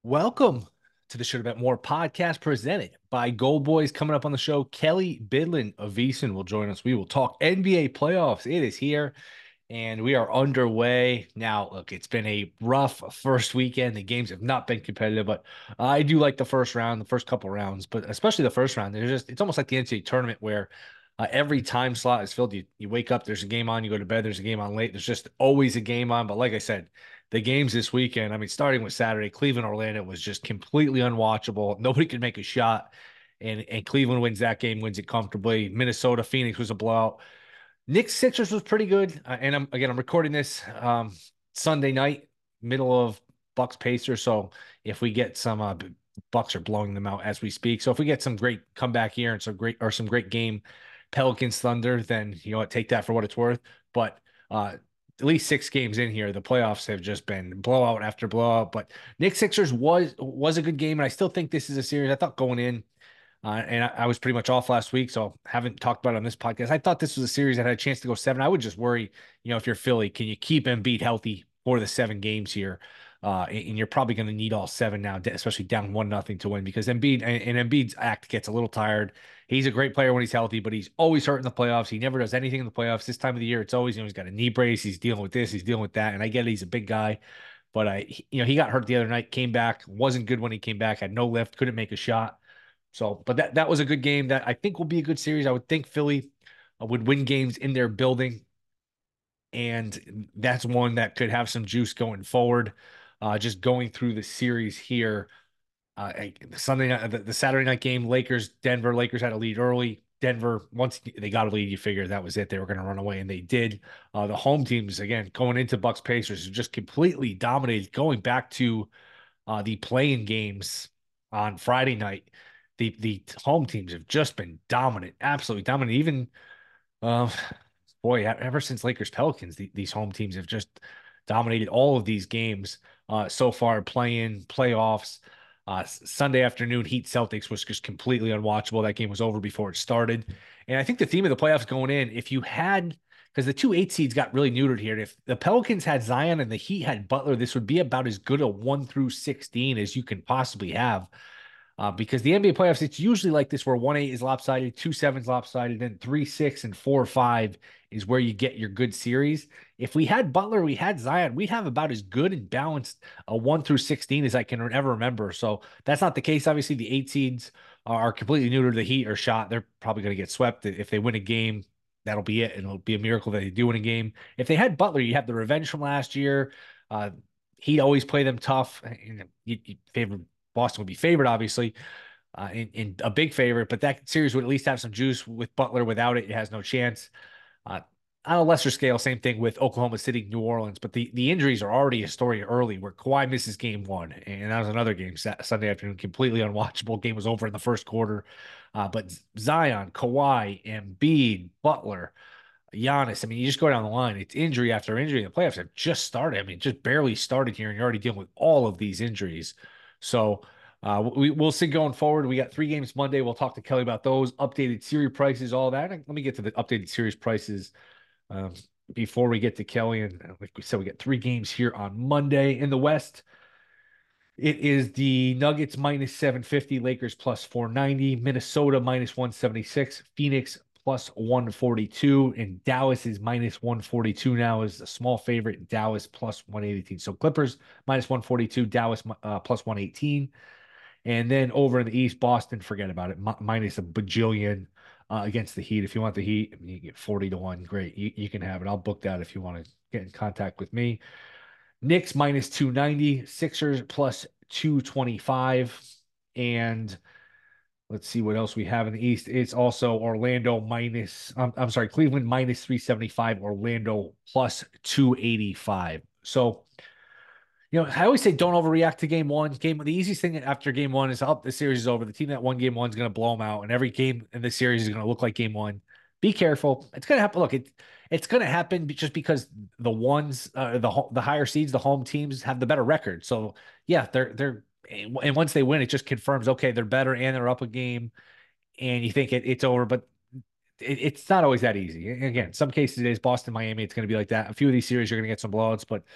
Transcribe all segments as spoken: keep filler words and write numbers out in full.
Welcome to the Should Have Bet More podcast presented by Gold Boys. Coming up on the show, Kelly Bidlin of VSiN will join us. We will talk N B A playoffs. It is here and we are underway. Now, look, it's been a rough first weekend. The games have not been competitive, but I do like the first round, the first couple rounds, but especially the first round. There's just, it's almost like the N C double A tournament where uh, every time slot is filled. You, you wake up, there's a game on, you go to bed, there's a game on late. There's just always a game on. But like I said, the games this weekend, I mean, starting with Saturday, Cleveland, Orlando was just completely unwatchable. Nobody could make a shot. And, and Cleveland wins that game, wins it comfortably. Minnesota, Phoenix was a blowout. Knicks Sixers was pretty good. Uh, and I'm again, I'm recording this um, Sunday night, middle of Bucks Pacers. So if we get some uh, Bucks are blowing them out as we speak. So if we get some great comeback here and some great or some great game, Pelicans Thunder, then you know what, take that for what it's worth. But uh, at least six games in here, the playoffs have just been blowout after blowout. But Knicks Sixers was was a good game, and I still think this is a series. I thought going in. Uh, and I, I was pretty much off last week, so haven't talked about it on this podcast. I thought this was a series that had a chance to go seven. I would just worry, you know, if you're Philly, can you keep Embiid healthy for the seven games here? Uh, and, and you're probably going to need all seven now, especially down one nothing to win because Embiid and, and Embiid's act gets a little tired. He's a great player when he's healthy, but he's always hurt in the playoffs. He never does anything in the playoffs. This time of the year, it's always, you know, he's got a knee brace. He's dealing with this. He's dealing with that. And I get it, he's a big guy, but I, you know, he got hurt the other night, came back, wasn't good when he came back, had no lift, couldn't make a shot. So, but that that was a good game that I think will be a good series. I would think Philly uh, would win games in their building, and that's one that could have some juice going forward. Uh, just going through the series here, uh, the Sunday night, the, the Saturday night game, Lakers, Denver. Lakers had a lead early. Denver, once they got a lead, you figure that was it. They were going to run away, and they did. Uh, the home teams, again, going into Bucks Pacers, just completely dominated. Going back to uh, the playing games on Friday night, the the home teams have just been dominant, absolutely dominant. Even uh, boy, ever since Lakers Pelicans, the, these home teams have just dominated all of these games uh, so far. Playing playoffs. Uh, Sunday afternoon, Heat Celtics was just completely unwatchable. That game was over before it started. And I think the theme of the playoffs going in, if you had, because the two eight seeds got really neutered here. If the Pelicans had Zion and the Heat had Butler, this would be about as good a one through sixteen as you can possibly have. Uh, because the N B A playoffs, it's usually like this where one eight is lopsided, two seven's lopsided, and three six and four five is where you get your good series. If we had Butler, we had Zion, we'd have about as good and balanced a one through sixteen as I can ever remember. So that's not the case. Obviously, the eight seeds are completely new to the Heat or shot. They're probably going to get swept. If they win a game, that'll be it. And it'll be a miracle that they do win a game. If they had Butler, you have the revenge from last year. Uh, he'd always play them tough. You, you favor Boston would be favored, obviously, uh, in, in a big favorite, but that series would at least have some juice with Butler. Without it, it has no chance. Uh, on a lesser scale, same thing with Oklahoma City, New Orleans, but the, the injuries are already a story early where Kawhi misses game one, and that was another game Sunday afternoon, completely unwatchable. Game was over in the first quarter. Uh, but Zion, Kawhi, Embiid, Butler, Giannis, I mean, you just go down the line. It's injury after injury. The playoffs have just started. I mean, just barely started here, and you're already dealing with all of these injuries. So uh, we, we'll see going forward. We got three games Monday. We'll talk to Kelly about those, updated series prices, all that. Let me get to the updated series prices um, before we get to Kelly. And uh, like we said, we got three games here on Monday. In the West, it is the Nuggets minus seven fifty, Lakers plus four ninety, Minnesota minus one seventy-six, Phoenix plus one forty-two, and Dallas is minus one forty-two now is a small favorite, Dallas plus one eighteen. So Clippers minus one forty-two, Dallas uh, plus one eighteen. And then over in the East, Boston, forget about it, M- minus a bajillion uh, against the Heat. If you want the Heat, I mean, you get forty to one. Great. You, you can have it. I'll book that if you want to get in contact with me. Knicks minus two ninety, Sixers plus two twenty-five. And let's see what else we have in the East. It's also Orlando minus, I'm, I'm sorry, Cleveland minus three seventy-five, Orlando plus two eighty-five. So, you know, I always say don't overreact to game one. Game the easiest thing after game one is up. The series is over. The team that won game one is going to blow them out, and every game in the series is going to look like game one. Be careful. It's going to happen. Look, it it's going to happen just because the ones, uh, the the higher seeds, the home teams have the better record. So yeah, they're they're and once they win, it just confirms okay they're better and they're up a game, and you think it, it's over. But it, it's not always that easy. Again, some cases it is Boston, Miami. It's going to be like that. A few of these series you're going to get some blowouts, but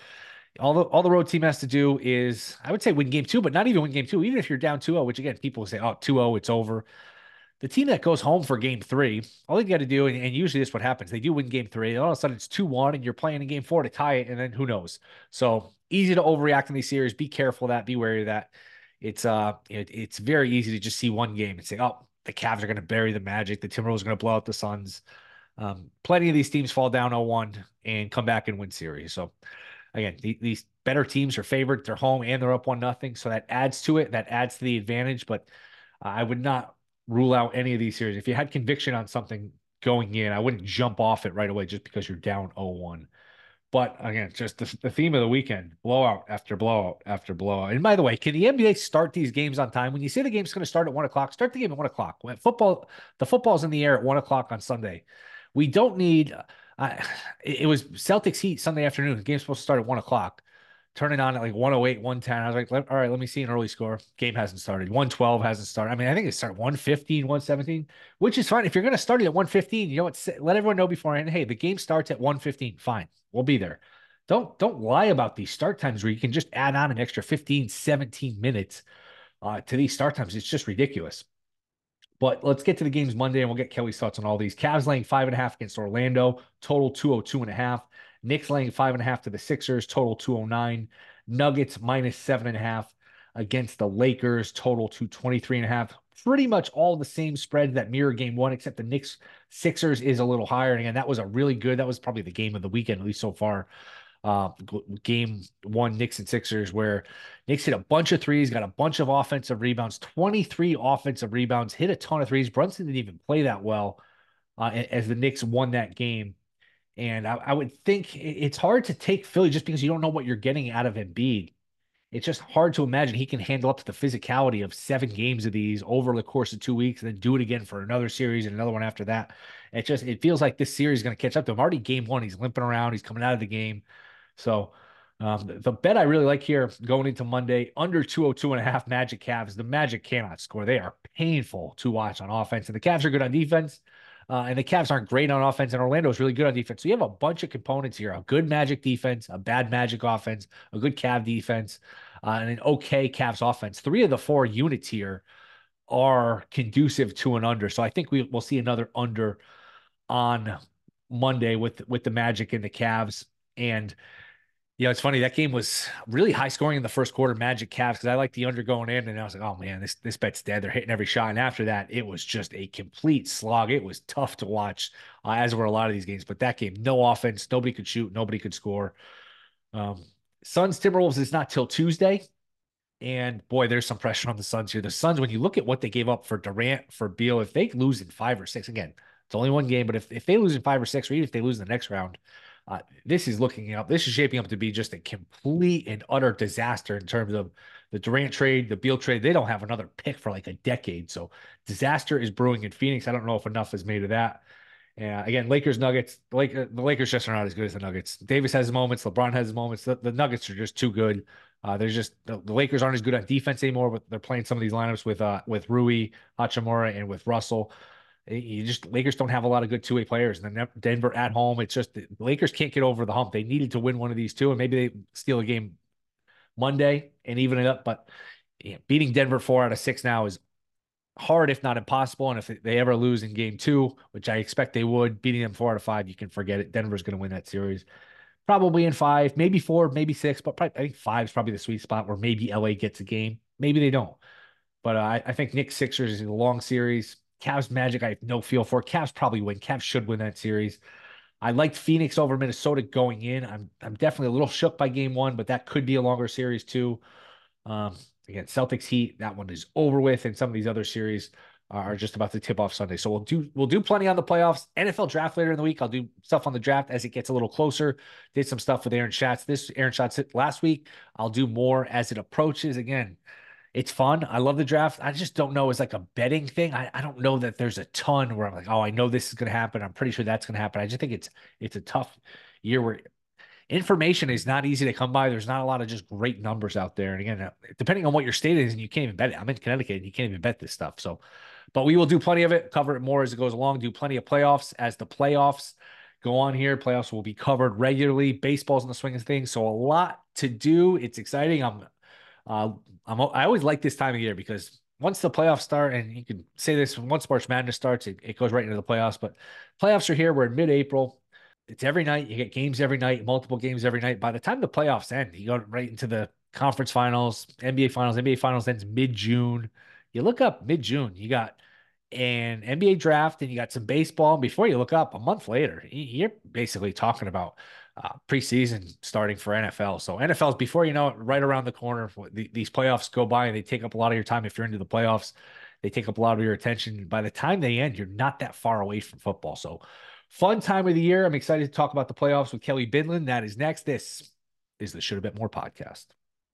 All the all the road team has to do is, I would say, win game two, but not even win game two. Even if you're down two oh, which again, people say, oh, two oh, it's over. The team that goes home for game three, all they got to do, and, and usually this is what happens. They do win game three, and all of a sudden it's two one, and you're playing in game four to tie it, and then who knows? So easy to overreact in these series. Be careful of that. Be wary of that. It's uh, it, it's very easy to just see one game and say, oh, the Cavs are going to bury the Magic. The Timberwolves are going to blow out the Suns. Um, plenty of these teams fall down oh one and come back and win series. So again, the, these better teams are favored. They're home and they're up one nothing. So that adds to it. That adds to the advantage. But uh, I would not rule out any of these series. If you had conviction on something going in, I wouldn't jump off it right away just because you're down oh one. But again, just the, the theme of the weekend, blowout after blowout after blowout. And by the way, can the N B A start these games on time? When you say the game's going to start at one o'clock, start the game at one o'clock. When football, the football's in the air at one o'clock on Sunday. We don't need, uh, it was Celtics Heat Sunday afternoon. The game's supposed to start at one o'clock. Turning on at like one oh eight, one ten. I was like, all right, let me see an early score. Game hasn't started. one twelve hasn't started. I mean, I think it started one fifteen, one seventeen, which is fine. If you're going to start it at one fifteen, you know what? Let everyone know beforehand, hey, the game starts at one fifteen. Fine. We'll be there. Don't don't lie about these start times where you can just add on an extra fifteen, seventeen minutes uh, to these start times. It's just ridiculous. But let's get to the games Monday, and we'll get Kelly's thoughts on all these. Cavs laying five and a half against Orlando, total two oh two and a half. Knicks laying five and a half to the Sixers, total two oh nine. Nuggets minus seven and a half against the Lakers, total two twenty-three and a half. Pretty much all the same spread that mirror game one, except the Knicks Sixers is a little higher. And again, that was a really good, that was probably the game of the weekend, at least so far. Uh, game one, Knicks and Sixers, where Knicks hit a bunch of threes, got a bunch of offensive rebounds, twenty-three offensive rebounds, hit a ton of threes. Brunson didn't even play that well uh, as the Knicks won that game. And I, I would think it's hard to take Philly just because you don't know what you're getting out of Embiid. It's just hard to imagine he can handle up to the physicality of seven games of these over the course of two weeks and then do it again for another series and another one after that. It just, it feels like this series is going to catch up to him. Already game one, he's limping around. He's coming out of the game. So um, the, the bet I really like here going into Monday, under two oh two and a half Magic Cavs. The Magic cannot score. They are painful to watch on offense. And the Cavs are good on defense. Uh, and the Cavs aren't great on offense, and Orlando is really good on defense. So you have a bunch of components here: a good Magic defense, a bad Magic offense, a good Cav defense, uh, and an okay Cavs offense. Three of the four units here are conducive to an under. So I think we will see another under on Monday with with the Magic and the Cavs. And you know, it's funny, that game was really high scoring in the first quarter, Magic Cavs, because I like the under going in, and I was like, oh man, this this bet's dead. They're hitting every shot. And after that, it was just a complete slog. It was tough to watch, uh, as were a lot of these games. But that game, no offense, nobody could shoot, nobody could score. Um, Suns Timberwolves is not till Tuesday. And boy, there's some pressure on the Suns here. The Suns, when you look at what they gave up for Durant, for Beal, if they lose in five or six, again, it's only one game, but if, if they lose in five or six, or even if they lose in the next round, uh, this is looking up. This is shaping up to be just a complete and utter disaster in terms of the Durant trade, the Beal trade. They don't have another pick for like a decade. So disaster is brewing in Phoenix. I don't know if enough is made of that. Yeah, again, Lakers, Nuggets. The, Lake, the Lakers just are not as good as the Nuggets. Davis has his moments. LeBron has his moments. The, the Nuggets are just too good. Uh, there's just the, the Lakers aren't as good on defense anymore, but they're playing some of these lineups with uh with Rui Hachimura and with Russell. You just Lakers don't have a lot of good two-way players. And then Denver at home, it's just the Lakers can't get over the hump. They needed to win one of these two, and maybe they steal a game Monday and even it up. But yeah, beating Denver four out of six now is hard, if not impossible. And if they ever lose in game two, which I expect they would, beating them four out of five, you can forget it. Denver's going to win that series. Probably in five, maybe four, maybe six, but probably, I think five is probably the sweet spot where maybe L A gets a game. Maybe they don't. But uh, I, I think Knicks Sixers is a long series. Cavs Magic, I have no feel for. Cavs probably win. Cavs should win that series. I liked Phoenix over Minnesota going in. I'm I'm definitely a little shook by game one, but that could be a longer series too. Um, again, Celtics Heat, that one is over with, and some of these other series are just about to tip off Sunday. So we'll do we'll do plenty on the playoffs. N F L draft later in the week. I'll do stuff on the draft as it gets a little closer. Did some stuff with Aaron Schatz. This Aaron Schatz last week. I'll do more as it approaches. Again, it's fun. I love the draft. I just don't know as like a betting thing. I, I don't know that there's a ton where I'm like, oh, I know this is going to happen. I'm pretty sure that's going to happen. I just think it's it's a tough year where information is not easy to come by. There's not a lot of just great numbers out there. And again, depending on what your state is, and you can't even bet it. I'm in Connecticut and you can't even bet this stuff. So, but we will do plenty of it, cover it more as it goes along, do plenty of playoffs as the playoffs go on here. Playoffs will be covered regularly. Baseball's in the swing of things, so a lot to do. It's exciting. I'm, uh, I'm, I always like this time of year because once the playoffs start, and you can say this once March Madness starts, it, it goes right into the playoffs. But playoffs are here. We're in mid-April. It's every night. You get games every night, multiple games every night. By the time the playoffs end, you go right into the conference finals, N B A finals. N B A finals ends mid-June. You look up mid-June, you got an N B A draft and you got some baseball. Before you look up, a month later, you're basically talking about uh, preseason starting for N F L. So N F L's, before you know it, right around the corner. These playoffs go by and they take up a lot of your time. If you're into the playoffs, they take up a lot of your attention. By the time they end, you're not that far away from football. So fun time of the year. I'm excited to talk about the playoffs with Kelly Bidlin. That is next. This is the Should Have Bet More podcast.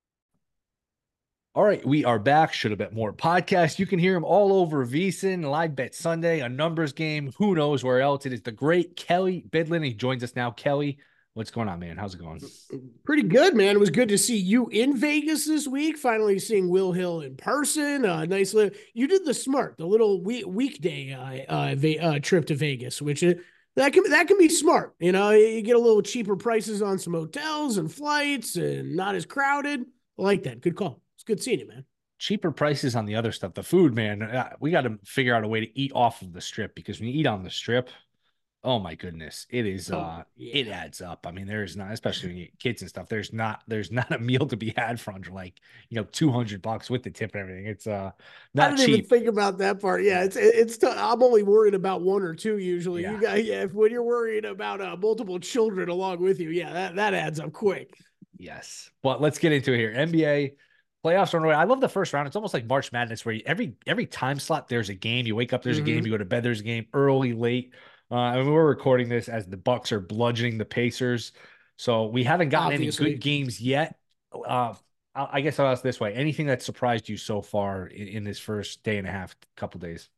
All right, we are back. Should Have Bet More podcast. You can hear him all over VSiN, Live Bet Sunday, a numbers game. Who knows where else? It is the great Kelly Bidlin. He joins us now. Kelly, what's going on, man? How's it going? Pretty good, man. It was good to see you in Vegas this week. Finally seeing Will Hill in person. Uh, nice little. You did the smart, the little week, weekday uh, uh, uh, trip to Vegas, which is, that can that can be smart. You know, you get a little cheaper prices on some hotels and flights, and not as crowded. I like that. Good call. It's good seeing you, man. Cheaper prices on the other stuff. The food, man. Uh, we got to figure out a way to eat off of the strip, because when you eat on the strip, oh my goodness, it is Oh, uh yeah. it adds up. I mean, there's not, especially when you get kids and stuff, there's not there's not a meal to be had for under, like, you know, two hundred bucks with the tip and everything. It's uh I not didn't even cheap. think about that part. Yeah, it's it's. T- I'm only worried about one or two usually. Yeah. You got yeah. If, when you're worried about uh, multiple children along with you, yeah, that that adds up quick. Yes. But let's get into it here. N B A playoffs are underway. I love the first round. It's almost like March Madness, where you, every every time slot there's a game. You wake up, there's a game. Mm-hmm. You go to bed, there's a game. Early, late. Uh, and we're recording this as the Bucks are bludgeoning the Pacers, so we haven't gotten any good Obviously. games yet. Uh, I I guess I'll ask this way: anything that surprised you so far in, in this first day and a half, couple days?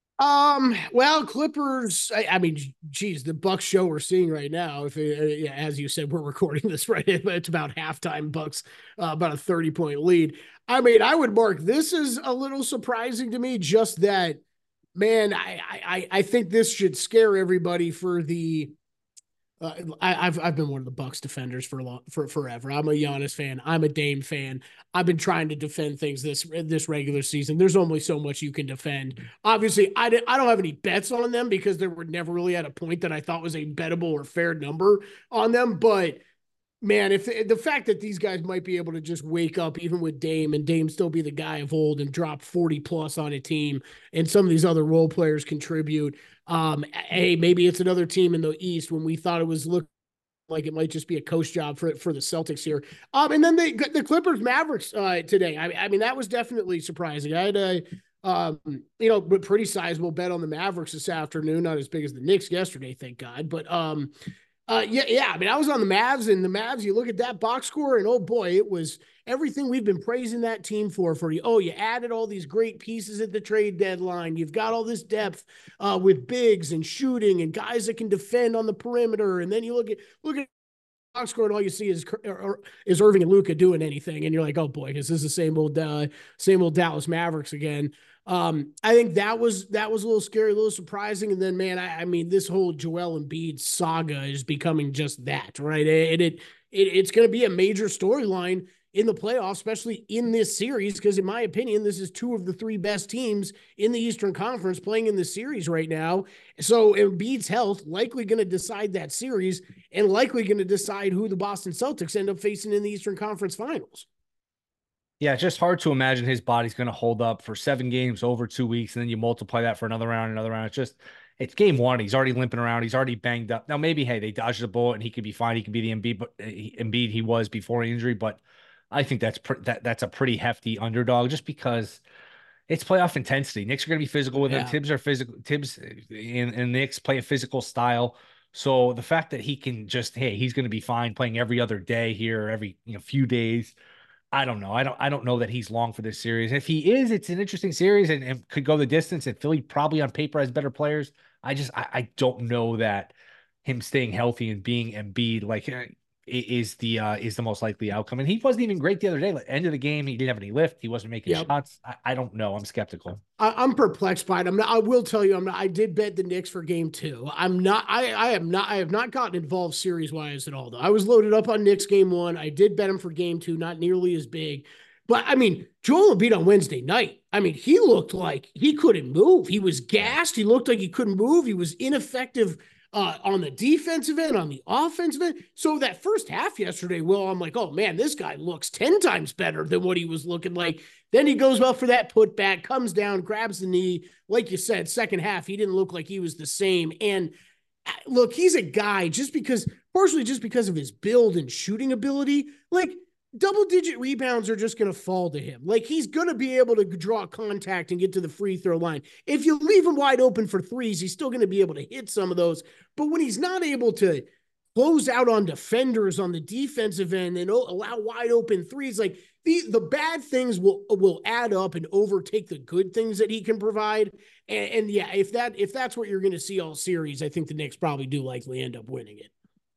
Um. Well, Clippers. I, I mean, geez, the Bucks show we're seeing right now. If it, uh, yeah, as you said, we're recording this right. It's about halftime. Bucks uh, about a thirty point lead. I mean, I would mark this as a little surprising to me. Just that, man. I I I think this should scare everybody for the. Uh, I, I've I've been one of the Bucks defenders for a long, for forever. I'm a Giannis fan. I'm a Dame fan. I've been trying to defend things this this regular season. There's only so much you can defend. Obviously, I did, I don't have any bets on them because they were never really at a point that I thought was a bettable or fair number on them. But man, if the, the fact that these guys might be able to just wake up even with Dame, and Dame still be the guy of old and drop forty plus on a team, and some of these other role players contribute. Um, hey, maybe it's another team in the East when we thought it was looking like it might just be a coach job for for the Celtics here. Um, and then the the Clippers Mavericks uh, today. I, I mean, that was definitely surprising. I had a um, you know, but pretty sizable bet on the Mavericks this afternoon. Not as big as the Knicks yesterday, thank God. But um, uh, yeah, yeah. I mean, I was on the Mavs, and the Mavs, you look at that box score, and oh boy, it was everything we've been praising that team for. For you, oh, you added all these great pieces at the trade deadline. You've got all this depth uh, with bigs and shooting and guys that can defend on the perimeter. And then you look at look at box score, and all you see is is Irving and Luka doing anything, and you're like, oh boy, is this the same old uh, same old Dallas Mavericks again? Um, I think that was that was a little scary, a little surprising. And then, man, I, I mean, this whole Joel Embiid saga is becoming just that, right? And it, it, it it's going to be a major storyline in the playoffs, especially in this series, because in my opinion, this is two of the three best teams in the Eastern Conference playing in this series right now. So Embiid's health likely going to decide that series, and likely going to decide who the Boston Celtics end up facing in the Eastern Conference Finals. Yeah, it's just hard to imagine his body's going to hold up for seven games over two weeks, and then you multiply that for another round, another round. It's just, it's game one. He's already limping around. He's already banged up. Now, maybe, hey, they dodged the bullet and he could be fine. He could be the Embiid, but Embiid he was before injury. But I think that's that that's a pretty hefty underdog, just because it's playoff intensity. Knicks are going to be physical with him. Yeah. Tibbs are physical. Tibbs and, and Knicks play a physical style. So the fact that he can just, hey, he's going to be fine playing every other day here, every you know few days. I don't know. I don't I don't know that he's long for this series. If he is, it's an interesting series and, and could go the distance. And Philly probably on paper has better players. I just I, I don't know that him staying healthy and being Embiid, like is the uh, is the most likely outcome. And he wasn't even great the other day. Like, end of the game, he didn't have any lift. He wasn't making Yep. shots. I, I don't know. I'm skeptical. I, I'm perplexed by it. I'm not, I will tell you, I'm not, I did bet the Knicks for game two. I'm not, I, I am not, I have not gotten involved series wise at all, though. I was loaded up on Knicks game one. I did bet him for game two, not nearly as big. But I mean, Joel Embiid on Wednesday night, I mean, he looked like he couldn't move. He was gassed. He looked like he couldn't move. He was ineffective uh, on the defensive end, on the offensive end. So that first half yesterday, Will, I'm like, oh man, this guy looks ten times better than what he was looking like. Then he goes well for that putback, comes down, grabs the knee. Like you said, second half, he didn't look like he was the same. And look, he's a guy just because, partially just because of his build and shooting ability, like double digit rebounds are just going to fall to him. Like he's going to be able to draw contact and get to the free throw line. If you leave him wide open for threes, he's still going to be able to hit some of those. But when he's not able to close out on defenders on the defensive end and allow wide open threes, like the, the bad things will, will add up and overtake the good things that he can provide. And, and yeah, if that, if that's what you're going to see all series, I think the Knicks probably do likely end up winning it.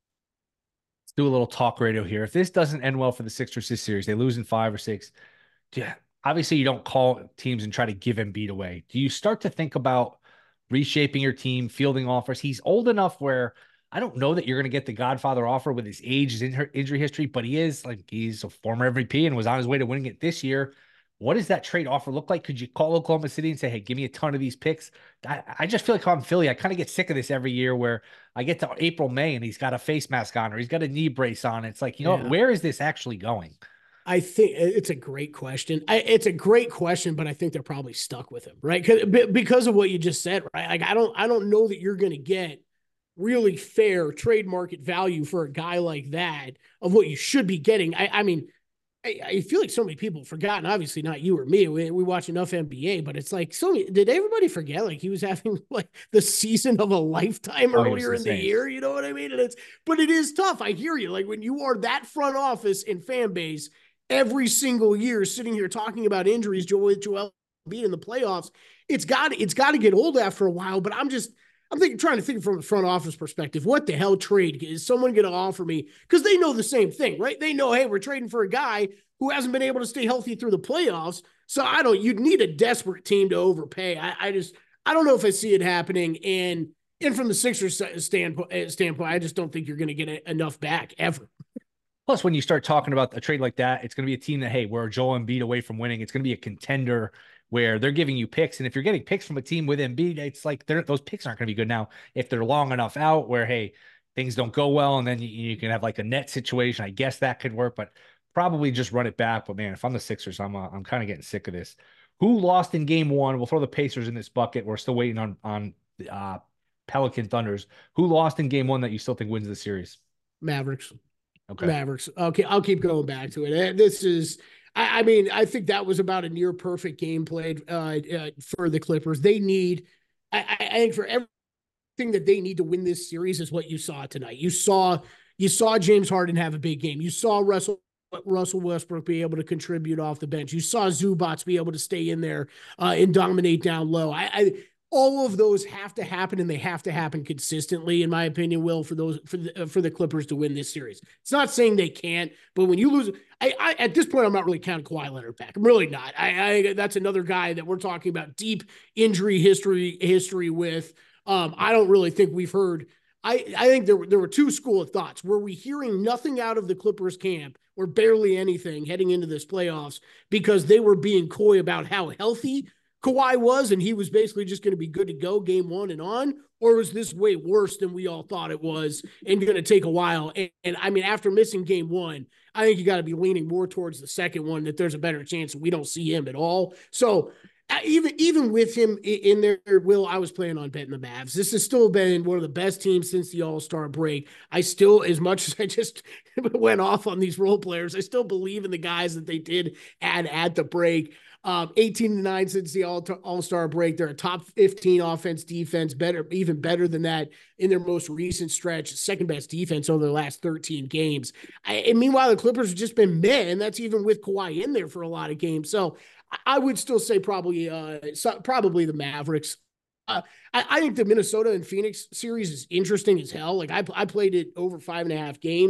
Do a little talk radio here. If this doesn't end well for the Sixers this series, they lose in five or six. Yeah, obviously you don't call teams and try to give Embiid away. Do you start to think about reshaping your team, fielding offers? He's old enough where I don't know that you're going to get the Godfather offer with his age, his injury history, but he is like he's a former M V P and was on his way to winning it this year. What does that trade offer look like? Could you call Oklahoma City and say, hey, give me a ton of these picks? I, I just feel like I'm Philly. I kind of get sick of this every year where I get to April, May, and he's got a face mask on or he's got a knee brace on. It's like, you know, yeah. Where is this actually going? I think it's a great question. I, it's a great question, but I think they're probably stuck with him, right? Because of what you just said, right? Like I don't, I don't know that you're going to get really fair trade market value for a guy like that of what you should be getting. I, I mean, I, I feel like so many people have forgotten, obviously not you or me. We, we watch enough N B A, but it's like, so many, did everybody forget? Like he was having like the season of a lifetime oh, earlier in the year. You know what I mean? And it's, but it is tough. I hear you. Like when you are that front office and fan base every single year sitting here talking about injuries, Joel, Joel Embiid in the playoffs, it's got, it's got to get old after a while, but I'm just, I'm thinking, trying to think from a front office perspective, what the hell trade is someone going to offer me? Because they know the same thing, right? They know, hey, we're trading for a guy who hasn't been able to stay healthy through the playoffs. So I don't, you'd need a desperate team to overpay. I, I just, I don't know if I see it happening. And, and from the Sixers standpoint, standpoint, I just don't think you're going to get enough back ever. Plus, when you start talking about a trade like that, it's going to be a team that, hey, we're Joel Embiid away from winning. It's going to be a contender where they're giving you picks. And if you're getting picks from a team with Embiid, it's like those picks aren't going to be good now. If they're long enough out where, hey, things don't go well, and then you, you can have like a net situation, I guess that could work, but probably just run it back. But man, if I'm the Sixers, I'm uh, I'm kind of getting sick of this. Who lost in game one? We'll throw the Pacers in this bucket. We're still waiting on, on uh, Pelican Thunders. Who lost in game one that you still think wins the series? Mavericks. Okay. Mavericks. Okay, I'll keep going back to it. This is, I, I mean, I think that was about a near perfect game played uh, uh, for the Clippers. They need, I, I think for everything that they need to win this series is what you saw tonight. You saw, you saw James Harden have a big game. You saw Russell Russell Westbrook be able to contribute off the bench. You saw Zubac be able to stay in there uh, and dominate down low. I, I all of those have to happen, and they have to happen consistently, in my opinion, Will, for those for the uh, for the Clippers to win this series. It's not saying they can't, but when you lose, I, I at this point I'm not really counting Kawhi Leonard back. I'm really not. I, I that's another guy that we're talking about deep injury history history with. Um, I don't really think we've heard. I I think there were there were two school of thoughts. Were we hearing nothing out of the Clippers camp or barely anything heading into this playoffs because they were being coy about how healthy Kawhi was, and he was basically just going to be good to go game one and on? Or was this way worse than we all thought it was and going to take a while? And, and I mean, after missing game one, I think you got to be leaning more towards the second one, that there's a better chance we don't see him at all. So uh, even, even with him in there, Will, I was planning on betting the Mavs. This has still been one of the best teams since the All-Star break. I still, as much as I just went off on these role players, I still believe in the guys that they did add at the break. Um, eighteen to nine since the all, all-star break. They're a top fifteen offense, defense, better, even better than that in their most recent stretch. Second best defense over the last thirteen games. I, and meanwhile, the Clippers have just been meh, and that's even with Kawhi in there for a lot of games. So I would still say probably, uh, so, probably the Mavericks. Uh, I, I think the Minnesota and Phoenix series is interesting as hell. Like I, I played it over five and a half games.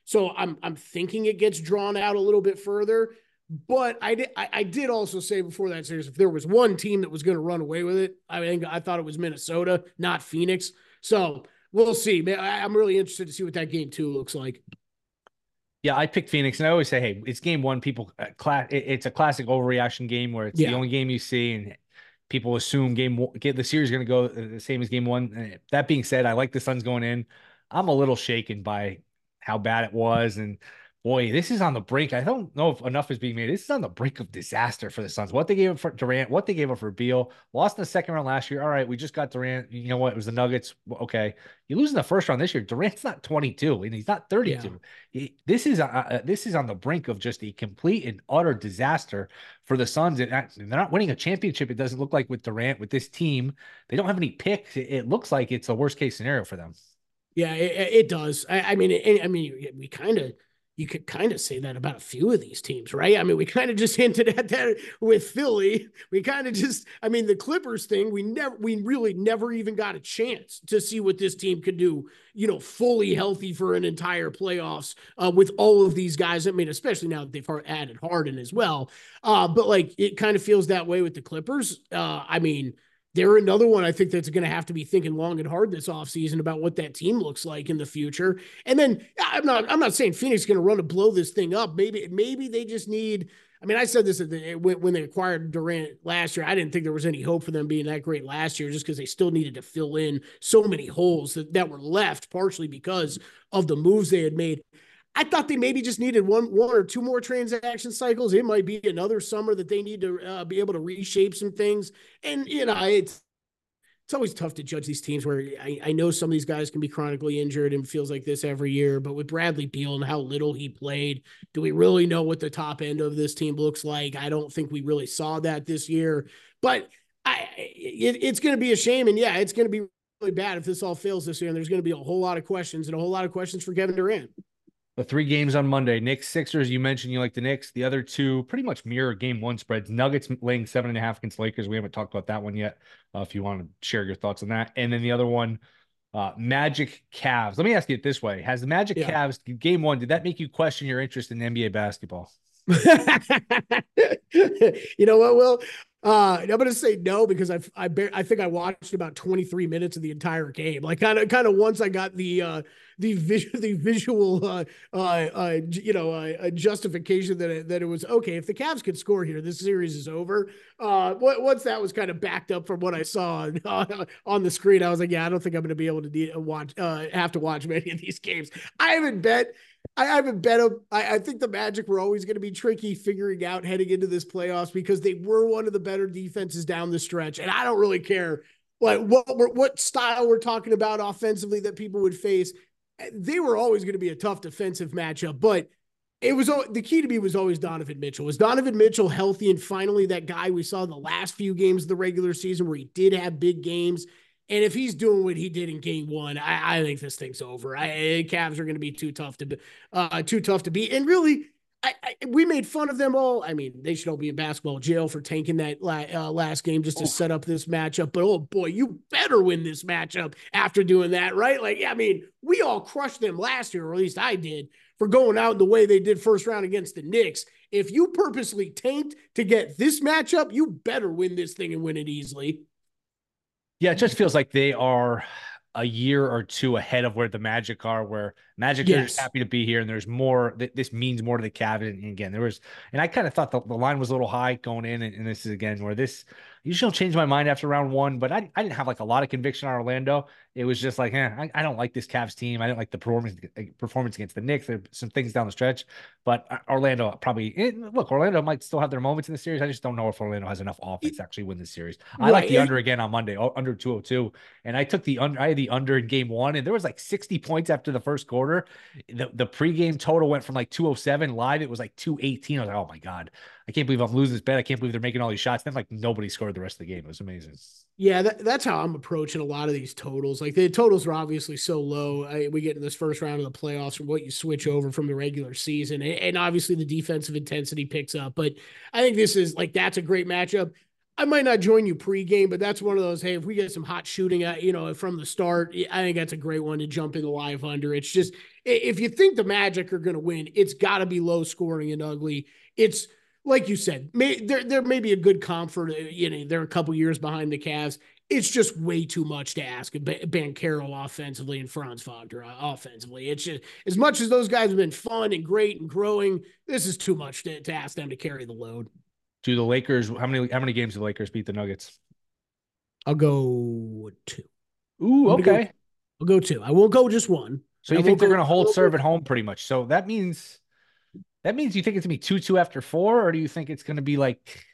So I'm I'm thinking it gets drawn out a little bit further. But I did I, I did also say before that series, if there was one team that was going to run away with it, I think I thought it was Minnesota, not Phoenix. So we'll see. Man, I, I'm really interested to see what that game two looks like. Yeah, I picked Phoenix, and I always say, hey, it's game one. People, uh, class, it, it's a classic overreaction game where it's the Yeah. only game you see, and people assume game one, get the series is going to go the same as game one. Uh, That being said, I like the Suns going in. I'm a little shaken by how bad it was, and boy, this is on the brink. I don't know if enough is being made. This is on the brink of disaster for the Suns. What they gave up for Durant, what they gave up for Beal, lost in the second round last year. All right, we just got Durant. You know what? It was the Nuggets. Okay, you lose in the first round this year. Durant's not twenty-two, and he's not Yeah. thirty-two. He- this is uh, uh, this is on the brink of just a complete and utter disaster for the Suns. And they're not winning a championship. It doesn't look like with Durant with this team. They don't have any picks. It, it looks like it's a worst case scenario for them. Yeah, it, it does. I, I mean, it, I mean, we kind of, you could kind of say that about a few of these teams, right? I mean, we kind of just hinted at that with Philly. We kind of just, I mean, the Clippers thing, we never, we really never even got a chance to see what this team could do, you know, fully healthy for an entire playoffs uh, with all of these guys. I mean, especially now that they've added Harden as well. Uh, but like, it kind of feels that way with the Clippers. Uh, I mean, they're another one I think that's going to have to be thinking long and hard this offseason about what that team looks like in the future. And then I'm not I'm not saying Phoenix is going to run to blow this thing up. Maybe maybe they just need. I mean, I said this the, when they acquired Durant last year. I didn't think there was any hope for them being that great last year, just because they still needed to fill in so many holes that, that were left, partially because of the moves they had made. I thought they maybe just needed one, one or two more transaction cycles. It might be another summer that they need to uh, be able to reshape some things. And you know, it's it's always tough to judge these teams where I, I know some of these guys can be chronically injured and feels like this every year. But with Bradley Beal and how little he played, do we really know what the top end of this team looks like? I don't think we really saw that this year. But I, it, it's going to be a shame, and yeah, it's going to be really bad if this all fails this year. And there's going to be a whole lot of questions and a whole lot of questions for Kevin Durant. The three games on Monday, Knicks, Sixers, you mentioned you like the Knicks. The other two pretty much mirror game one spreads. Nuggets laying seven and a half against Lakers. We haven't talked about that one yet. Uh, if you want to share your thoughts on that. And then the other one, uh, Magic Cavs. Let me ask you it this way. Has the Magic Yeah. Cavs game one, did that make you question your interest in N B A basketball? You know what, Will? Uh, I'm going to say no because I I, bear, I think I watched about twenty-three minutes of the entire game. Like kind of kind of once I got the uh, the visual the visual uh, uh, uh, you know uh, justification that it, that it was okay if the Cavs could score here, this series is over. Uh, once that was kind of backed up from what I saw on, uh, on the screen, I was like, yeah, I don't think I'm going to be able to de- watch uh, have to watch many of these games. I haven't bet. I haven't bet them. I, I think the Magic were always going to be tricky figuring out heading into this playoffs because they were one of the better defenses down the stretch. And I don't really care what, what, what style we're talking about offensively that people would face. They were always going to be a tough defensive matchup, but it was the key to me was always Donovan Mitchell. Was Donovan Mitchell healthy and finally that guy we saw in the last few games of the regular season where he did have big games? And if he's doing what he did in game one, I, I think this thing's over. I, Cavs are going to be too tough to, uh, too tough to beat. And really, I, I, we made fun of them all. I mean, they should all be in basketball jail for tanking that la- uh, last game just to oh. set up this matchup. But oh boy, you better win this matchup after doing that, right? Like, I mean, we all crushed them last year, or at least I did, for going out the way they did first round against the Knicks. If you purposely tanked to get this matchup, you better win this thing and win it easily. Yeah, it just feels like they are a year or two ahead of where the Magic are, where Magic yes. are just happy to be here. And there's more, this means more to the Cavs. And again, there was, and I kind of thought the, the line was a little high going in. And, and this is again, where this, usually don't change my mind after round one, but I, I didn't have like a lot of conviction on Orlando. It was just like, eh, I, I don't like this Cavs team. I didn't like the performance performance against the Knicks. There's some things down the stretch, but Orlando probably, it, look, Orlando might still have their moments in the series. I just don't know if Orlando has enough offense to actually win the series. I right. like the under again on Monday, under two oh two. And I took the under, I had the under in game one, and there was like sixty points after the first quarter. The, the pregame total went from like two oh seven live. It was like two eighteen. I was like, oh my God, I can't believe I'm losing this bet. I can't believe they're making all these shots. Then like nobody scored the rest of the game. It was amazing. Yeah, that, that's how I'm approaching a lot of these totals. Like the totals are obviously so low. I, we get in this first round of the playoffs from what you switch over from the regular season. And, and obviously the defensive intensity picks up. But I think this is like, that's a great matchup. I might not join you pregame, but that's one of those. Hey, if we get some hot shooting, at, you know, from the start, I think that's a great one to jump in the live under. It's just if you think the Magic are going to win, it's got to be low scoring and ugly. It's like you said, may, there there may be a good comp for you know they're a couple years behind the Cavs. It's just way too much to ask of Banchero offensively and Franz Wagner offensively. It's just as much as those guys have been fun and great and growing. This is too much to, to ask them to carry the load. Do the Lakers, how many how many games do the Lakers beat the Nuggets? I'll go two. Ooh, okay. Go, I'll go two. I won't go just one. So you think they're going to hold serve at home pretty much. So that means that means you think it's going to be two two after four, or do you think it's going to be like,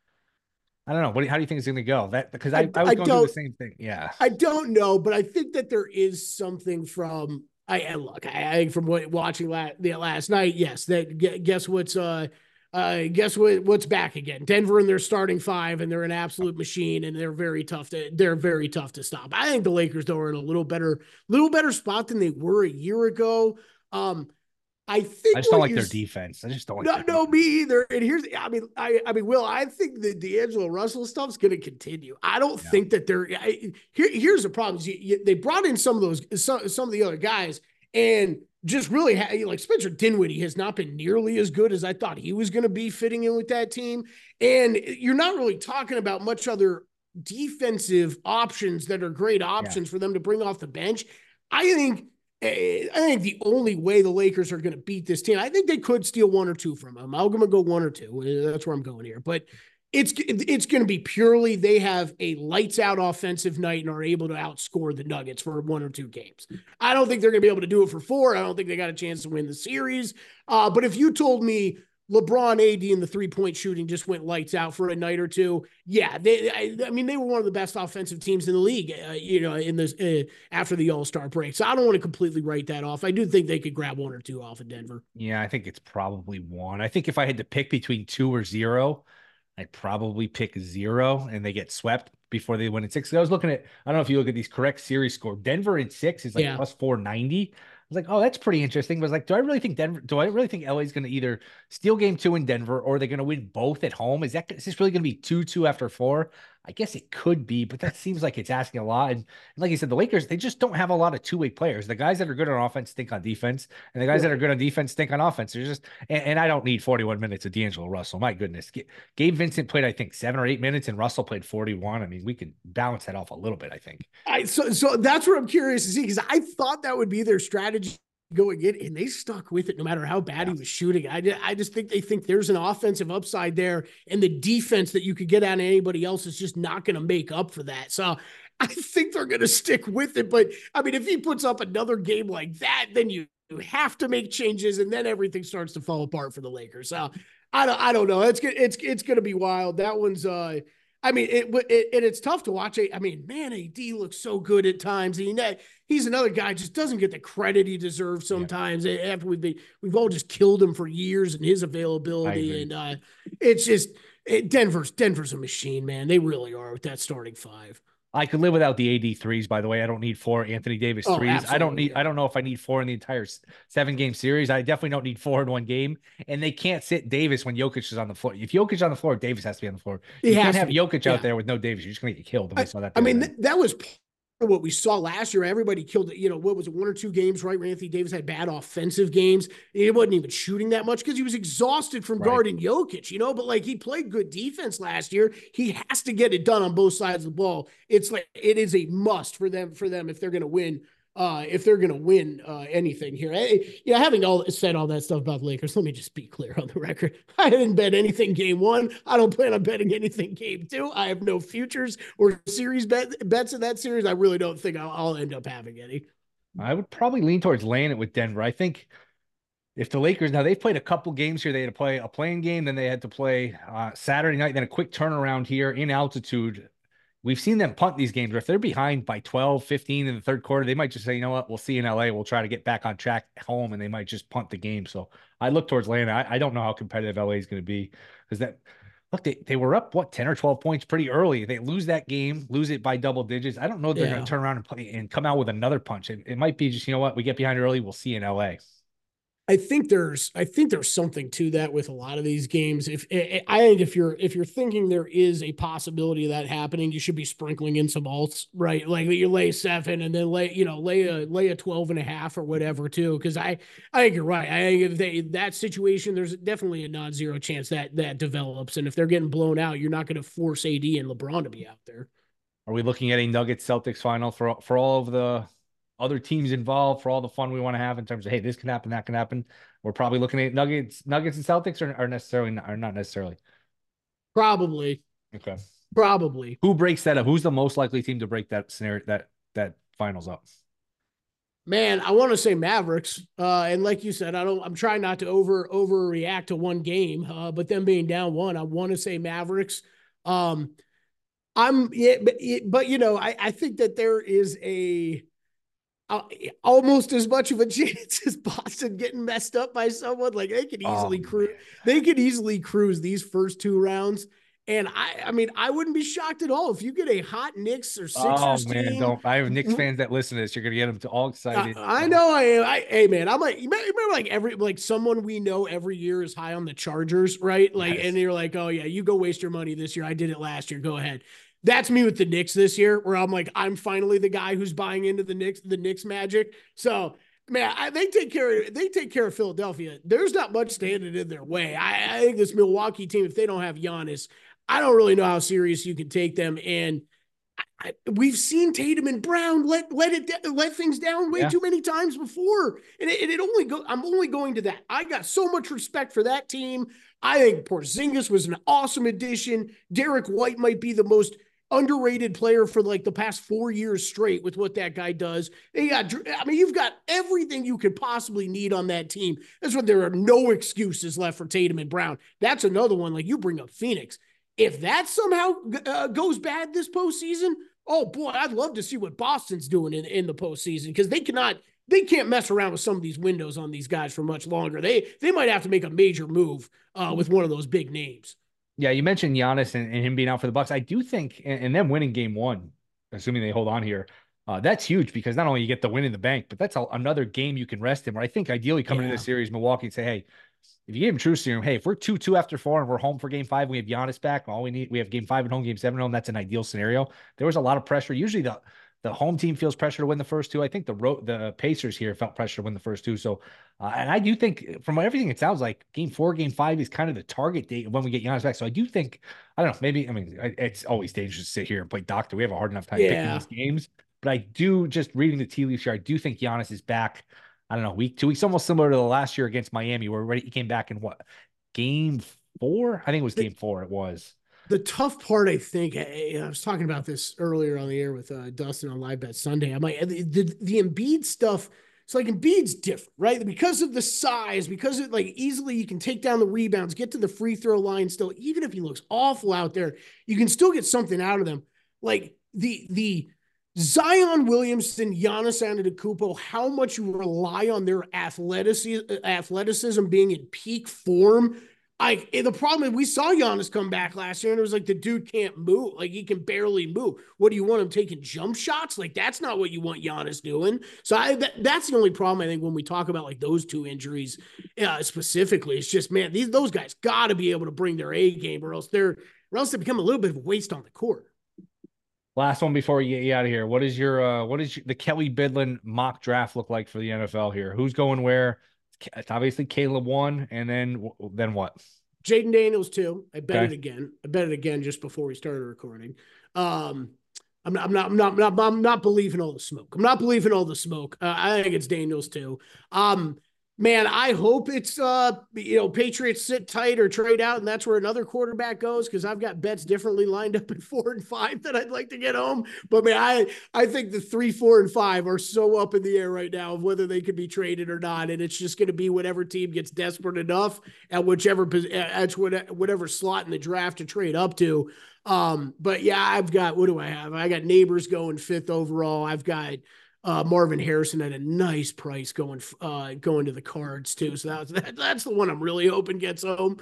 I don't know. What, how do you think it's going to go? That because I, I, I was going through the same thing. Yeah. I don't know, but I think that there is something from I and look, I, I think from what watching last, the last night, yes, that guess what's uh Uh, guess what? What's back again? Denver and their starting five, and they're an absolute machine, and they're very tough to they're very tough to stop. I think the Lakers though are in a little better, little better spot than they were a year ago. Um, I think I just don't like their defense. I just don't like. No, no, me either. And here's, I mean, I, I mean, Will, I think the D'Angelo Russell stuff's going to continue. I don't yeah. think that they're. I, here, here's the problem: you, you, they brought in some of those, some, some of the other guys, and. Just really ha- like Spencer Dinwiddie has not been nearly as good as I thought he was going to be fitting in with that team. And you're not really talking about much other defensive options that are great options yeah. for them to bring off the bench. I think, I think the only way the Lakers are going to beat this team, I think they could steal one or two from them. I'm going to go one or two. That's where I'm going here. But it's it's going to be purely they have a lights out offensive night and are able to outscore the Nuggets for one or two games. I don't think they're going to be able to do it for four. I don't think they got a chance to win the series. Uh, but if you told me LeBron, A D, and the three point shooting just went lights out for a night or two, yeah, they. I, I mean, they were one of the best offensive teams in the league. Uh, you know, in this uh, after the All Star break. So I don't want to completely write that off. I do think they could grab one or two off of Denver. Yeah, I think it's probably one. I think if I had to pick between two or zero. I'd probably pick zero and they get swept before they win in six. I was looking at, I don't know if you look at these correct series score. Denver in six is like yeah. plus four ninety. I was like, oh, that's pretty interesting. But I was like, do I really think Denver, do I really think L A is going to either steal game two in Denver or they're going to win both at home? Is that, is this really going to be two, two after four? I guess it could be, but that seems like it's asking a lot. And, and like you said, the Lakers, they just don't have a lot of two-way players. The guys that are good on offense think on defense, and the guys yeah. that are good on defense think on offense. They're just, and, and I don't need forty-one minutes of D'Angelo Russell. My goodness. Gabe Vincent played, I think, seven or eight minutes, and Russell played forty-one. I mean, we could balance that off a little bit, I think. I so so that's what I'm curious to see, because I thought that would be their strategy going in, and they stuck with it no matter how bad yeah. he was shooting. I just, I just think they think there's an offensive upside there, and the defense that you could get on anybody else is just not going to make up for that. So I think they're going to stick with it. But I mean, if he puts up another game like that, then you, you have to make changes, and then everything starts to fall apart for the Lakers. So I don't, I don't know. It's it's it's going to be wild. That one's uh. I mean, it, it, it it's tough to watch. I mean, man, A D looks so good at times. He he's another guy just doesn't get the credit he deserves sometimes. Yeah. After we've been, we've all just killed him for years and his availability, and uh, it's just it, Denver's Denver's a machine, man. They really are with that starting five. I could live without the A D threes, by the way. I don't need four Anthony Davis oh, threes. I don't need, yeah. I don't know if I need four in the entire seven game series. I definitely don't need four in one game. And they can't sit Davis when Jokic is on the floor. If Jokic is on the floor, Davis has to be on the floor. You can't have Jokic yeah. out there with no Davis. You're just going to get killed. I, I saw that. I mean, th- that was what we saw last year. Everybody killed it. You know, what was it, one or two games, right? Where Anthony Davis had bad offensive games. He wasn't even shooting that much because he was exhausted from right. guarding Jokic, you know, but like he played good defense last year. He has to get it done on both sides of the ball. It's like, it is a must for them, for them if they're going to win. Uh, if they're going to win uh, anything here. I, yeah, having all said all that stuff about the Lakers, let me just be clear on the record. I didn't bet anything game one. I don't plan on betting anything game two. I have no futures or series bet, bets in that series. I really don't think I'll, I'll end up having any. I would probably lean towards laying it with Denver. I think if the Lakers, now they've played a couple games here. They had to play a playing game, then they had to play uh, Saturday night, then a quick turnaround here in altitude. We've seen them punt these games. Or if they're behind by twelve, fifteen in the third quarter, they might just say, you know what, we'll see in L A. We'll try to get back on track at home, and they might just punt the game. So I look towards Atlanta. I, I don't know how competitive L A is going to be, because that look, they, they were up, what, ten or twelve points pretty early. They lose that game, lose it by double digits. I don't know if they're yeah. going to turn around and play and come out with another punch. It, it might be just, you know what, we get behind early, we'll see in L A. I think there's I think there's something to that with a lot of these games. If I think if you're if you're thinking there is a possibility of that happening, you should be sprinkling in some alts, right? Like you lay seven and then lay, you know, lay a lay a twelve and a half or whatever too. Cause I I think you're right. I think if they that situation, there's definitely a non-zero chance that that develops. And if they're getting blown out, you're not going to force A D and LeBron to be out there. Are we looking at a Nuggets Celtics final for for all of the other teams involved, for all the fun we want to have in terms of, hey, this can happen, that can happen? We're probably looking at Nuggets, Nuggets and Celtics, or are necessarily not, are not necessarily. Probably. Okay. Probably. Who breaks that up? Who's the most likely team to break that scenario, that that finals up? Man, I want to say Mavericks. Uh, and like you said, I don't. I'm trying not to over overreact to one game. Uh, but them being down one, I want to say Mavericks. Um, I'm yeah, but, but you know, I I think that there is a uh, almost as much of a chance as Boston getting messed up by someone. Like they could easily oh, cruise. They could easily cruise these first two rounds. And I, I mean, I wouldn't be shocked at all if you get a hot Knicks or Sixers oh, man, team. Don't I have Knicks fans that listen to this? You're gonna get them to all excited. I, I know I am. I, hey man, I'm like, you remember like every like someone we know every year is high on the Chargers, right? Like, yes. And you're like, oh yeah, you go waste your money this year. I did it last year. Go ahead. That's me with the Knicks this year, where I'm like, I'm finally the guy who's buying into the Knicks, the Knicks magic. So man, I, they take care of they take care of Philadelphia. There's not much standing in their way. I, I think this Milwaukee team, if they don't have Giannis, I don't really know how serious you can take them. And I, we've seen Tatum and Brown let let it let things down way yeah. too many times before, and it, it only go. I'm only going to that. I got so much respect for that team. I think Porzingis was an awesome addition. Derek White might be the most underrated player for like the past four years straight with what that guy does. They got, I mean, you've got everything you could possibly need on that team. That's when there are no excuses left for Tatum and Brown. That's another one. Like you bring up Phoenix. If that somehow uh, goes bad this postseason, oh boy, I'd love to see what Boston's doing in, in the postseason because they cannot, they can't mess around with some of these windows on these guys for much longer. They they might have to make a major move uh, with one of those big names. Yeah, you mentioned Giannis and, and him being out for the Bucks. I do think, and, and them winning game one, assuming they hold on here, uh, that's huge because not only you get the win in the bank, but that's a, another game you can rest him. Where I think ideally coming yeah. into this series, Milwaukee and say, hey, if you give him true serum, hey, if we're two two after four and we're home for game five, we have Giannis back. All we need, we have game five at home, game seven at home. That's an ideal scenario. There was a lot of pressure. Usually the the home team feels pressure to win the first two. I think the ro- the Pacers here felt pressure to win the first two. So, uh, and I do think from everything it sounds like game four, game five is kind of the target date when we get Giannis back. So I do think, I don't know, maybe, I mean, it's always dangerous to sit here and play doctor. We have a hard enough time yeah. picking these games, but I do just reading the tea leaves here. I do think Giannis is back. I don't know, week two weeks, almost similar to the last year against Miami, where he came back in what, game four? I think it was game four. It was. The tough part, I think, I, I was talking about this earlier on the air with uh, Dustin on Live Bet Sunday. I'm like, the, the, the Embiid stuff, it's like Embiid's different, right? Because of the size, because it like easily you can take down the rebounds, get to the free throw line still, even if he looks awful out there, you can still get something out of them. Like the, the, Zion Williamson, Giannis Antetokounmpo, how much you rely on their athleticism, athleticism being in peak form. I the problem is we saw Giannis come back last year and it was like the dude can't move, like he can barely move. What do you want him taking jump shots? Like that's not what you want Giannis doing. So I that, that's the only problem I think when we talk about like those two injuries uh, specifically. It's just man, these those guys got to be able to bring their A game, or else they're or else they become a little bit of a waste on the court. Last one before we get you out of here. What is your uh, what is your, the Kelly Bidlin mock draft look like for the N F L here? Who's going where? It's obviously Caleb one, and then then what? Jaden Daniels two. I bet okay. it again. I bet it again just before we started recording. Um, I'm not. I'm not. I'm not. I'm not. I'm not believing all the smoke. I'm not believing all the smoke. Uh, I think it's Daniels two. Um, man, I hope it's uh, you know, Patriots sit tight or trade out, and that's where another quarterback goes. Because I've got bets differently lined up at four and five that I'd like to get home. But man, I I think the three, four, and five are so up in the air right now of whether they could be traded or not, and it's just going to be whatever team gets desperate enough at whichever at whatever slot in the draft to trade up to. Um, but yeah, I've got what do I have? I got Neighbors going fifth overall. I've got. Uh, Marvin Harrison at a nice price going uh, going to the Cards too. So that's that, that's the one I'm really hoping gets home.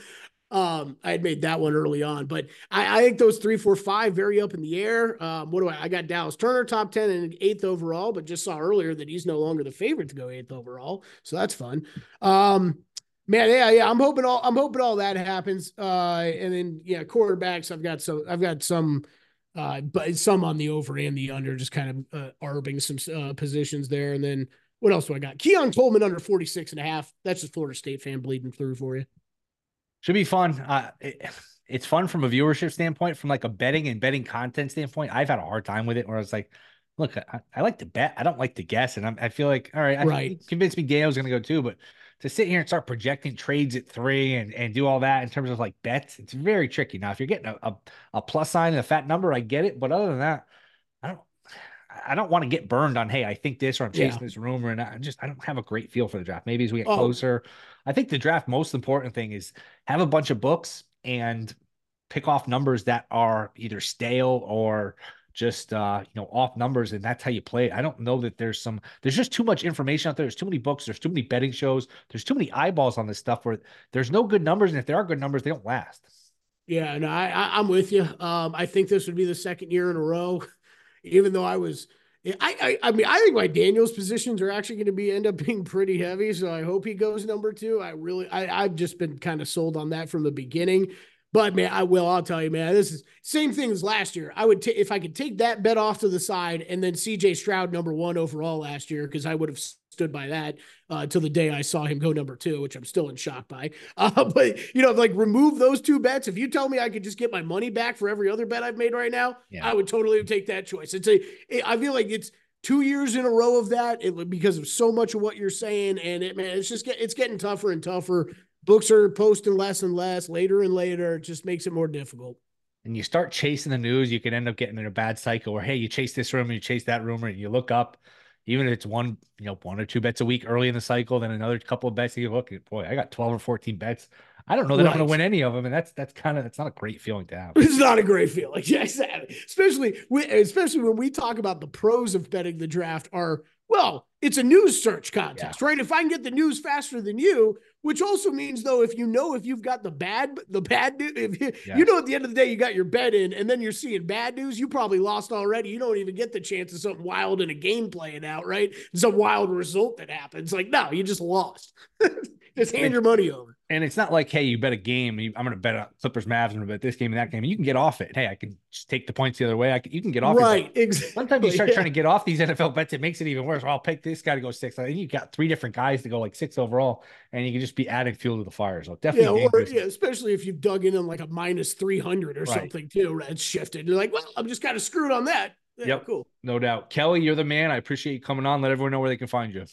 Um, I had made that one early on, but I, I think those three, four, five very up in the air. Um, what do I? I got Dallas Turner top ten and eighth overall, but just saw earlier that he's no longer the favorite to go eighth overall, so that's fun. Um, man, yeah, yeah, I'm hoping all I'm hoping all that happens. Uh, and then yeah, quarterbacks. I've got some. I've got some. Uh, but some on the over and the under, just kind of uh, arbing some uh, positions there. And then what else do I got? Keon Coleman under forty-six and a half. That's just Florida State fan bleeding through for you. Should be fun. Uh, it, it's fun from a viewership standpoint, from like a betting and betting content standpoint. I've had a hard time with it where I was like, look, I, I like to bet. I don't like to guess. And I'm, I feel like, all right, I Right. convinced me Gaio's going to go too, but to sit here and start projecting trades at three and, and do all that in terms of like bets, it's very tricky. Now, if you're getting a, a, a plus sign and a fat number, I get it. But other than that, I don't, I don't want to get burned on, hey, I think this, or I'm chasing Yeah. this rumor, and I just I don't have a great feel for the draft. Maybe as we get Oh, closer, I think the draft most important thing is have a bunch of books and pick off numbers that are either stale or just uh you know off numbers, and that's how you play it. I don't know that there's some there's just too much information out there. There's too many books, there's too many betting shows, there's too many eyeballs on this stuff where there's no good numbers, and if there are good numbers, they don't last. yeah. No, I, I I'm with you. Um, I think this would be the second year in a row, even though I was. I, I I mean I think my Daniels positions are actually going to be end up being pretty heavy, so I hope he goes number two. I really I I've just been kind of sold on that from the beginning. But man, I will. I'll tell you, man. This is same thing as last year. I would take if I could take that bet off to the side, and then C J Stroud number one overall last year, because I would have stood by that uh, till the day I saw him go number two, which I'm still in shock by. Uh, but you know, like remove those two bets. If you tell me I could just get my money back for every other bet I've made right now, Yeah. I would totally take that choice. It's a. It, I feel like it's two years in a row of that it, because of so much of what you're saying, and it man, it's just get, it's getting tougher and tougher. Books are posting less and less, later and later. It just makes it more difficult. And you start chasing the news, you can end up getting in a bad cycle where, hey, you chase this rumor, you chase that rumor, and you look up, even if it's one, you know, one or two bets a week early in the cycle, then another couple of bets, you look at, boy, I got twelve or fourteen bets. I don't know that right. I'm going to win any of them. And that's, that's kind of, that's not a great feeling to have. It's not a great feeling. Yeah, exactly. Especially, especially when we talk about the pros of betting the draft are, well, it's a news search contest, yeah. right? If I can get the news faster than you, which also means though, if you know, if you've got the bad, the bad news, if you, yeah. you know, at the end of the day, you got your bet in and then you're seeing bad news, you probably lost already. You don't even get the chance of something wild in a game playing out, right? Some wild result that happens. Like, no, you just lost. Just hand your money over. And it's not like, hey, you bet a game. I'm going to bet a Clippers Mavs. I'm going to bet this game and that game. And you can get off it. Hey, I can just take the points the other way. I can, you can get off right, it. Exactly. Sometimes you start yeah. trying to get off these N F L bets. It makes it even worse. Well, I'll pick this guy to go six. And you got three different guys to go like six overall, and you can just be adding fuel to the fire. So definitely, yeah, or, yeah, especially if you've dug in on like a minus three hundred or right. something too. Right? It's shifted. You're like, well, I'm just kind of screwed on that. Yeah, yep, cool. No doubt. Kelly, you're the man. I appreciate you coming on. Let everyone know where they can find you.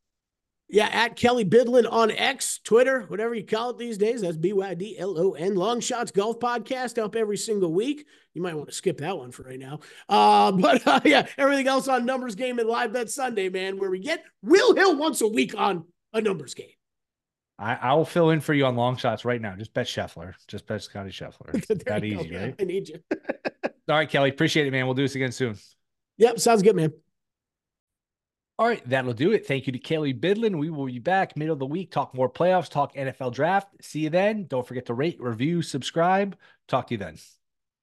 Yeah, at Kelly Bidlin on X, Twitter, whatever you call it these days. That's B Y D L O N. Long Shots Golf Podcast up every single week. You might want to skip that one for right now. Uh, but uh, yeah, everything else on Numbers Game and Live Bet Sunday, man, where we get Will Hill once a week on a numbers game. I, I will fill in for you on long shots right now. Just bet Scheffler. Just bet Scotty Scheffler. It's that easy, go. right? Yeah, I need you. All right, Kelly. Appreciate it, man. We'll do this again soon. Yep, sounds good, man. All right, that'll do it. Thank you to Kelly Bidlin. We will be back middle of the week, talk more playoffs, talk N F L draft. See you then. Don't forget to rate, review, subscribe. Talk to you then.